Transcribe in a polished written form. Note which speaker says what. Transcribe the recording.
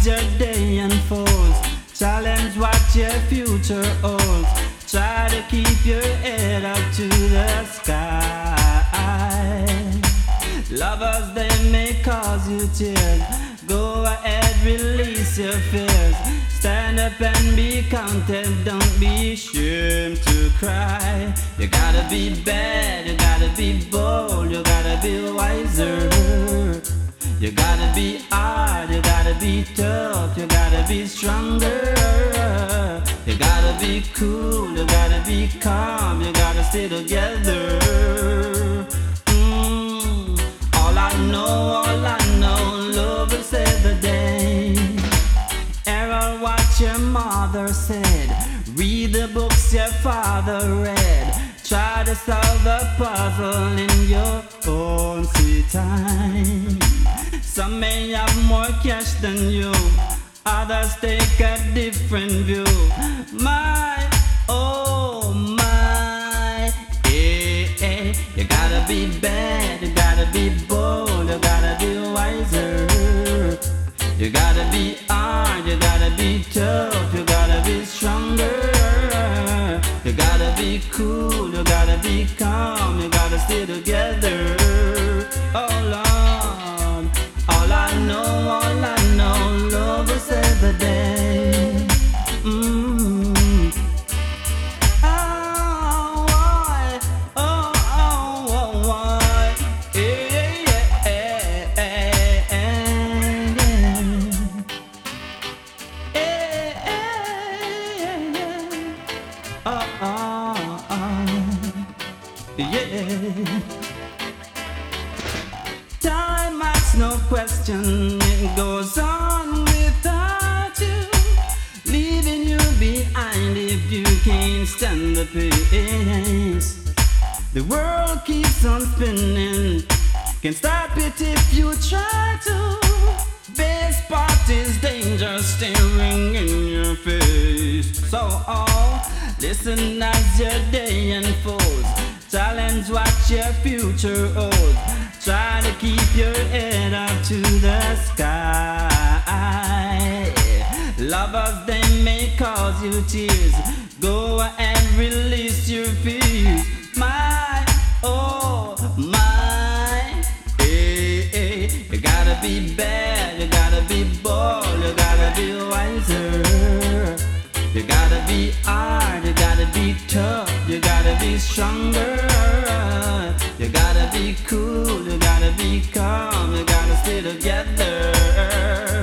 Speaker 1: your day unfolds. Challenge what your future holds. Try to keep your head up to the sky. Lovers, they may cause you tears. Go ahead, release your fears. Stand up and be content. Don't be ashamed to cry. You gotta be bad, you gotta be bold, you gotta be wiser. You gotta be hard, you gotta be tough, you gotta be stronger. You gotta be cool, you gotta be calm, you gotta stay together. All I know, love will save the day. Errol, what your mother said. Read the books your father read. Try to solve the puzzle in your own sweet time. Some may have more cash than you, others take a different view. My, oh my, you gotta be bad, you gotta be bold, you gotta be wiser. You gotta be hard, you gotta be tough, you gotta be stronger. You gotta be cool, you gotta be calm, you gotta stay together. Oh Lord, all I know, love will save the day. Time asks no question, it goes on without you, leaving you behind if you can't stand the pace. The world keeps on spinning, can't stop it if you try to. Best part is danger staring in your face. So listen as your day unfolds. Challenge what your future holds. Try to keep your head up to the sky. Lovers, they may cause you tears. Go and release your fears. My, oh my, you gotta be bad, you gotta be bold, you gotta be wiser. You gotta be hard, you gotta be tough, you gotta be stronger. You gotta be cool, you gotta be calm, you gotta stay together.